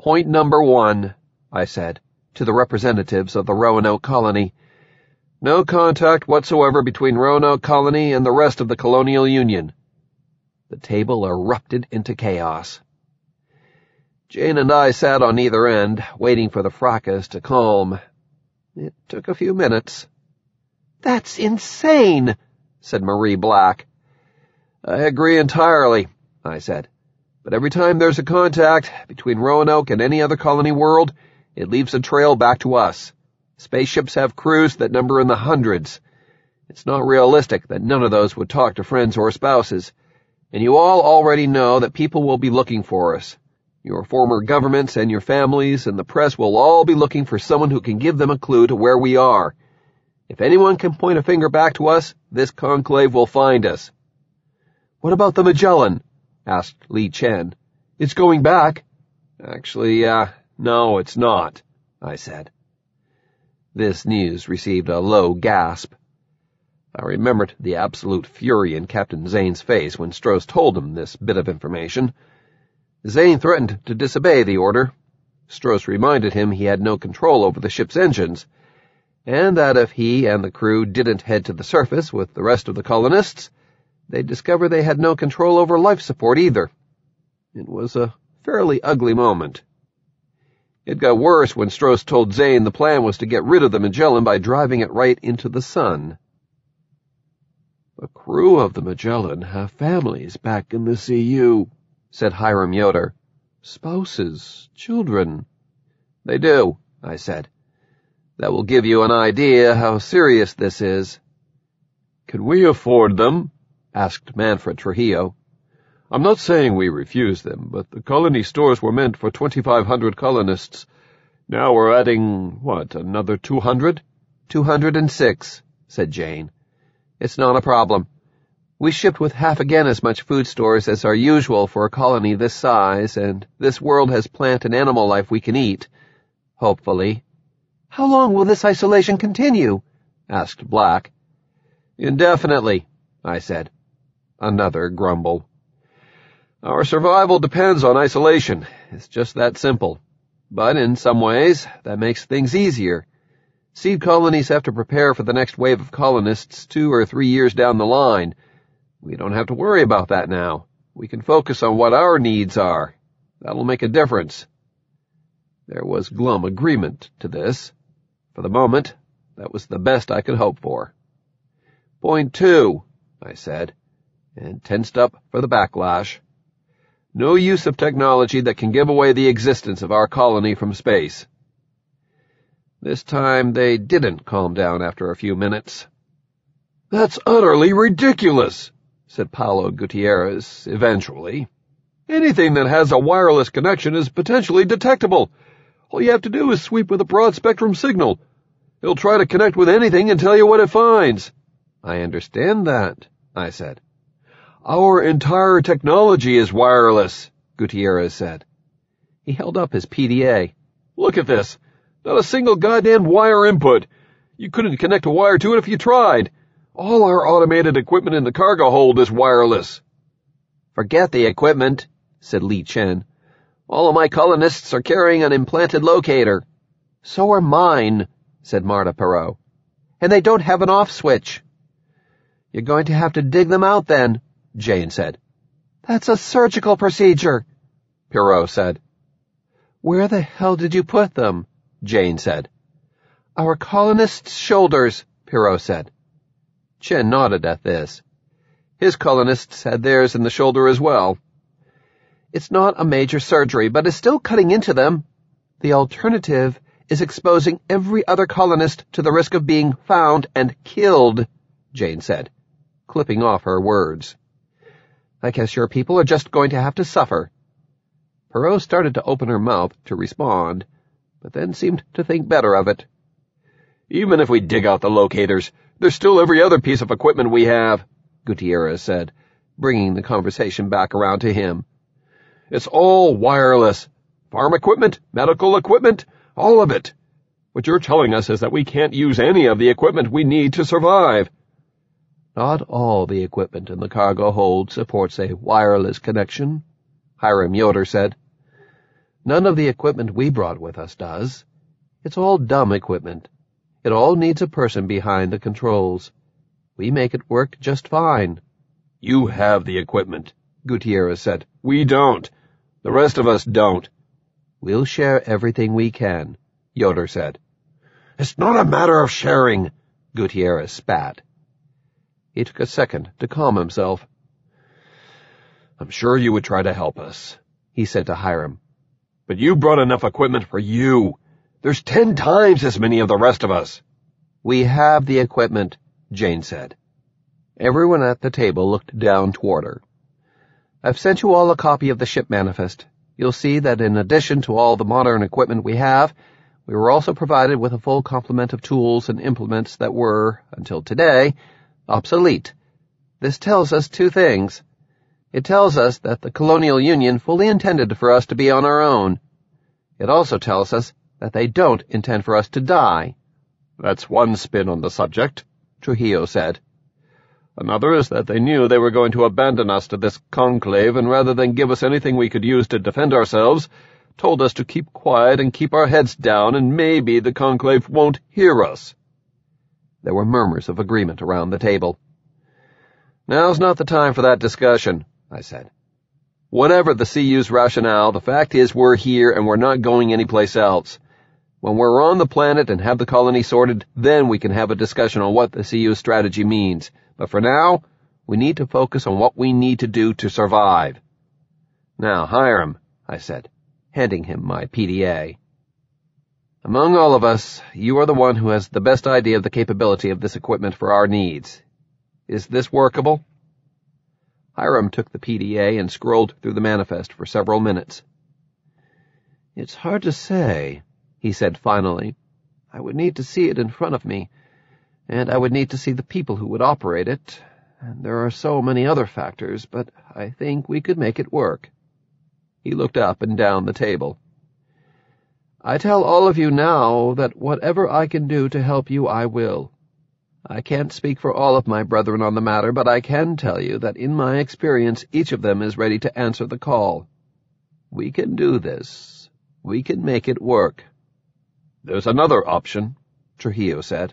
Point number 1, I said, to the representatives of the Roanoke colony. No contact whatsoever between Roanoke colony and the rest of the colonial union. The table erupted into chaos. Jane and I sat on either end, waiting for the fracas to calm. It took a few minutes. "That's insane," said Marie Black. I agree entirely, I said. But every time there's a contact between Roanoke and any other colony world, it leaves a trail back to us. Spaceships have crews that number in the hundreds. It's not realistic that none of those would talk to friends or spouses. And you all already know that people will be looking for us. Your former governments and your families and the press will all be looking for someone who can give them a clue to where we are. If anyone can point a finger back to us, this conclave will find us. "What about the Magellan?" asked Li Chen. "It's going back." Actually, no, it's not, I said. This news received a low gasp. I remembered the absolute fury in Captain Zane's face when Stross told him this bit of information. Zane threatened to disobey the order. Stross reminded him he had no control over the ship's engines, and that if he and the crew didn't head to the surface with the rest of the colonists, they'd discover they had no control over life support either. It was a fairly ugly moment. It got worse when Stross told Zane the plan was to get rid of the Magellan by driving it right into the sun. "The crew of the Magellan have families back in the CU," said Hiram Yoder. "Spouses, children." "They do," I said. "That will give you an idea how serious this is." "Can we afford them?" asked Manfred Trujillo. "I'm not saying we refuse them, but the colony stores were meant for 2,500 colonists. Now we're adding, another 200? 206, said Jane. "It's not a problem. We shipped with half again as much food stores as are usual for a colony this size, and this world has plant and animal life we can eat. Hopefully." "How long will this isolation continue?" asked Black. "Indefinitely," I said. Another grumble. "Our survival depends on isolation. It's just that simple. But in some ways, that makes things easier. Seed colonies have to prepare for the next wave of colonists 2 or 3 years down the line. We don't have to worry about that now. We can focus on what our needs are. That'll make a difference." There was glum agreement to this. For the moment, that was the best I could hope for. "Point 2, I said, and tensed up for the backlash. "No use of technology that can give away the existence of our colony from space." This time they didn't calm down after a few minutes. "That's utterly ridiculous," said Paulo Gutierrez eventually. "Anything that has a wireless connection is potentially detectable. All you have to do is sweep with a broad-spectrum signal. It'll try to connect with anything and tell you what it finds." "I understand that," I said. "Our entire technology is wireless," Gutierrez said. He held up his PDA. "Look at this. Not a single goddamn wire input. You couldn't connect a wire to it if you tried. All our automated equipment in the cargo hold is wireless." "Forget the equipment," said Li Chen. "All of my colonists are carrying an implanted locator." "So are mine," said Marta Perot. "And they don't have an off switch." "You're going to have to dig them out then," Jane said. "That's a surgical procedure," Perot said. "Where the hell did you put them?" Jane said. "Our colonists' shoulders," Perot said. Chen nodded at this. His colonists had theirs in the shoulder as well. "It's not a major surgery, but it's still cutting into them. The alternative is exposing every other colonist to the risk of being found and killed," Jane said, clipping off her words. "I guess your people are just going to have to suffer." Perot started to open her mouth to respond, but then seemed to think better of it. "Even if we dig out the locators, there's still every other piece of equipment we have," Gutierrez said, bringing the conversation back around to him. "It's all wireless. Farm equipment, medical equipment, all of it. What you're telling us is that we can't use any of the equipment we need to survive." "Not all the equipment in the cargo hold supports a wireless connection," Hiram Yoder said. None of the equipment we brought with us does. It's all dumb equipment. It all needs a person behind the controls. We make it work just fine." "You have the equipment," Gutierrez said. "We don't. The rest of us don't." "We'll share everything we can," Yoder said. "It's not a matter of sharing," Gutierrez spat. He took a second to calm himself. "I'm sure you would try to help us," he said to Hiram. "But you brought enough equipment for you. There's 10 times as many of the rest of us." "We have the equipment," Jane said. Everyone at the table looked down toward her. "I've sent you all a copy of the ship manifest. You'll see that in addition to all the modern equipment we have, we were also provided with a full complement of tools and implements that were, until today, obsolete. This tells us 2 things. It tells us that the Colonial Union fully intended for us to be on our own. It also tells us that they don't intend for us to die." "That's one spin on the subject," Trujillo said. "Another is that they knew they were going to abandon us to this conclave, and rather than give us anything we could use to defend ourselves, told us to keep quiet and keep our heads down, and maybe the conclave won't hear us." There were murmurs of agreement around the table. "Now's not the time for that discussion," I said. "Whatever the CU's rationale, the fact is we're here and we're not going anyplace else. When we're on the planet and have the colony sorted, then we can have a discussion on what the CU's strategy means. But for now, we need to focus on what we need to do to survive." "Now, Hiram," I said, handing him my PDA. "Among all of us, you are the one who has the best idea of the capability of this equipment for our needs. Is this workable?" Hiram took the PDA and scrolled through the manifest for several minutes. "It's hard to say," he said finally. "I would need to see it in front of me, and I would need to see the people who would operate it, and there are so many other factors, but I think we could make it work." He looked up and down the table. "I tell all of you now that whatever I can do to help you, I will. I can't speak for all of my brethren on the matter, but I can tell you that in my experience each of them is ready to answer the call. We can do this. We can make it work." "There's another option," Trujillo said.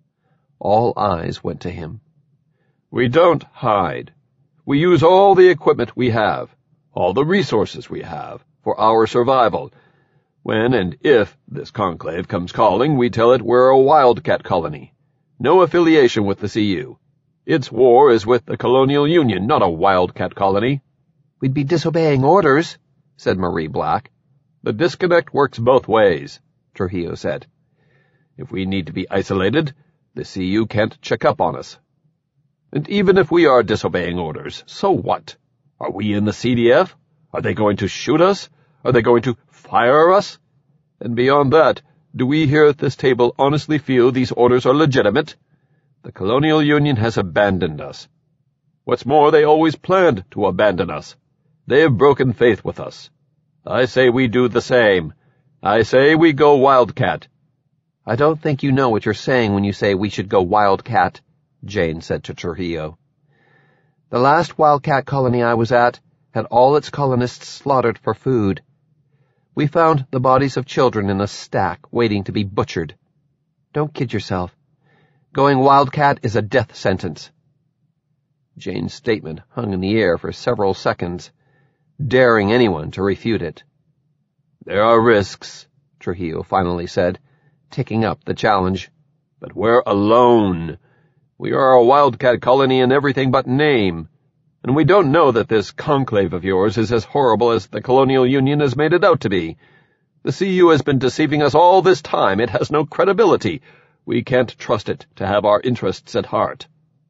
All eyes went to him. "We don't hide. We use all the equipment we have, all the resources we have, for our survival. When and if this conclave comes calling, we tell it we're a wildcat colony. No affiliation with the CU. Its war is with the Colonial Union, not a wildcat colony." "We'd be disobeying orders," said Marie Black. "The disconnect works both ways," Trujillo said. "If we need to be isolated, the CU can't check up on us. And even if we are disobeying orders, so what? Are we in the CDF? Are they going to shoot us? Are they going to fire us? And beyond that, do we here at this table honestly feel these orders are legitimate? The Colonial Union has abandoned us. What's more, they always planned to abandon us. They have broken faith with us. I say we do the same. I say we go wildcat." "I don't think you know what you're saying when you say we should go wildcat," Jane said to Trujillo. "The last wildcat colony I was at had all its colonists slaughtered for food. We found the bodies of children in a stack waiting to be butchered. Don't kid yourself. Going wildcat is a death sentence." Jane's statement hung in the air for several seconds, daring anyone to refute it. "There are risks," Trujillo finally said, taking up the challenge. "But we're alone. We are a wildcat colony in everything but name. And we don't know that this conclave of yours is as horrible as the Colonial Union has made it out to be. The CU has been deceiving us all this time. It has no credibility. We can't trust it to have our interests at heart."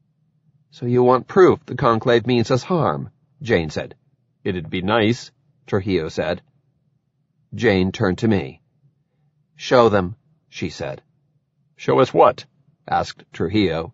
"So you want proof the conclave means us harm?" Jane said. "It'd be nice," Trujillo said. Jane turned to me. "Show them," she said. "Show us what?" asked Trujillo.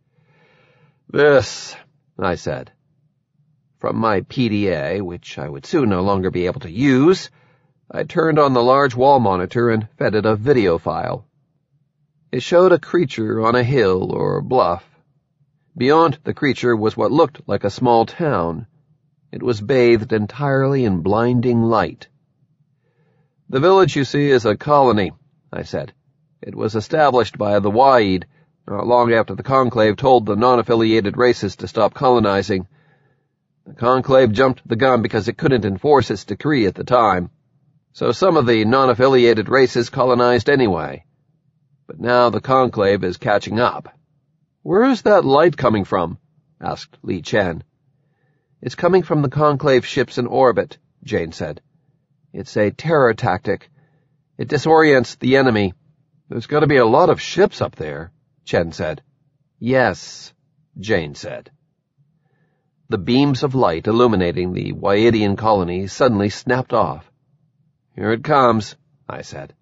"This," I said. From my PDA, which I would soon no longer be able to use, I turned on the large wall monitor and fed it a video file. It showed a creature on a hill or bluff. Beyond the creature was what looked like a small town. It was bathed entirely in blinding light. The village you see is a colony, I said. It was established by the Wa'id, not long after the Conclave told the non-affiliated races to stop colonizing. The Conclave jumped the gun because it couldn't enforce its decree at the time. So some of the non-affiliated races colonized anyway. But now the Conclave is catching up. Where is that light coming from? Asked Li Chen. It's coming from the Conclave ships in orbit, Jane said. It's a terror tactic. It disorients the enemy. There's got to be a lot of ships up there, Chen said. Yes, Jane said. The beams of light illuminating the Wa'idian colony suddenly snapped off. Here it comes, I said.